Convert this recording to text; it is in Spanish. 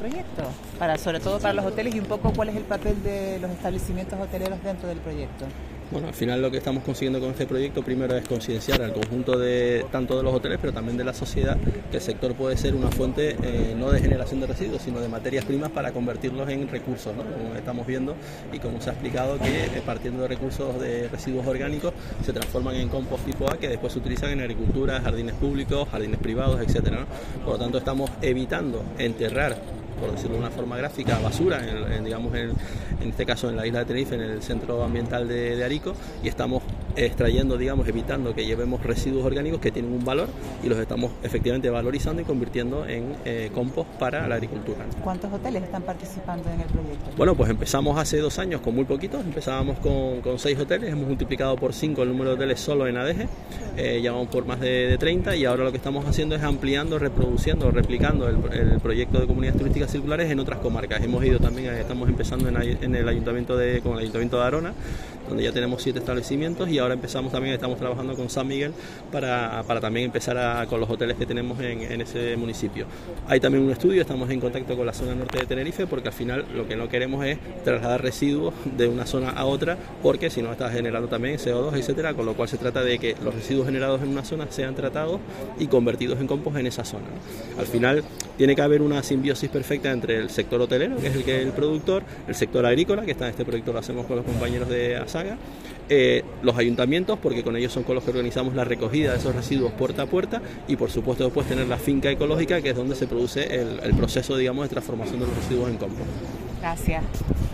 proyecto, sobre todo para los hoteles, y un poco cuál es el papel de los establecimientos hoteleros dentro del proyecto. Bueno, al final lo que estamos consiguiendo con este proyecto primero es concienciar al conjunto de tanto de los hoteles, pero también de la sociedad, que el sector puede ser una fuente no de generación de residuos, sino de materias primas para convertirlos en recursos, ¿no? Como estamos viendo y como se ha explicado, que partiendo de recursos de residuos orgánicos se transforman en compost tipo A, que después se utilizan en agricultura, jardines públicos, jardines privados, etcétera, ¿no? Por lo tanto, estamos evitando enterrar, por decirlo de una forma gráfica, basura, en este caso en la isla de Tenerife, en el centro ambiental de Arico, y estamos extrayendo, evitando que llevemos residuos orgánicos que tienen un valor, y los estamos efectivamente valorizando y convirtiendo en compost para la agricultura. ¿Cuántos hoteles están participando en el proyecto? Bueno, pues empezamos hace 2 años con muy poquitos, empezábamos con 6 hoteles, hemos multiplicado por 5 el número de hoteles solo en Adeje, ya vamos por más de 30, y ahora lo que estamos haciendo es ampliando, reproduciendo, replicando el proyecto de comunidades turísticas circulares en otras comarcas. Estamos empezando con el Ayuntamiento de Arona, donde ya tenemos 7 establecimientos, y ahora estamos trabajando con San Miguel para también empezar con los hoteles que tenemos en ese municipio. Hay también un estudio, estamos en contacto con la zona norte de Tenerife, porque al final lo que no queremos es trasladar residuos de una zona a otra, porque si no está generando también CO2, etcétera, con lo cual se trata de que los residuos generados en una zona sean tratados y convertidos en compost en esa zona, ¿no? Al final tiene que haber una simbiosis perfecta entre el sector hotelero, que es el productor, el sector agrícola, que está en este proyecto, lo hacemos con los compañeros de ASAGA, los ayuntamientos, porque con ellos son con los que organizamos la recogida de esos residuos puerta a puerta, y por supuesto después tener la finca ecológica, que es donde se produce el proceso, de transformación de los residuos en compost. Gracias.